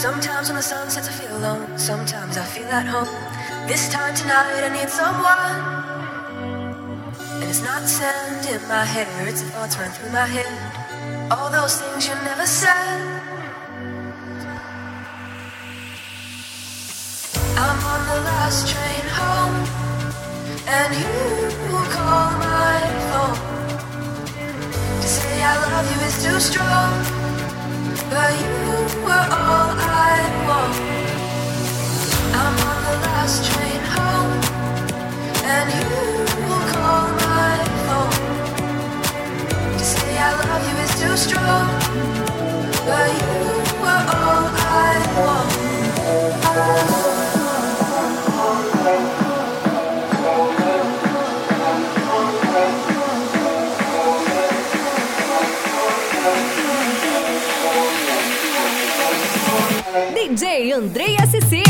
Sometimes when the sun sets I feel alone. Sometimes I feel at home. This time tonight I need someone. And it's not sand in my hair, it's the thoughts run through my head. All those things you never said. I'm on the last train home, and you call my phone. To say I love you is too strong, but you were all I want. I'm on the last train home, and you call my phone. To say I love you is too strong, but you were all I want. DJ Andrei SC.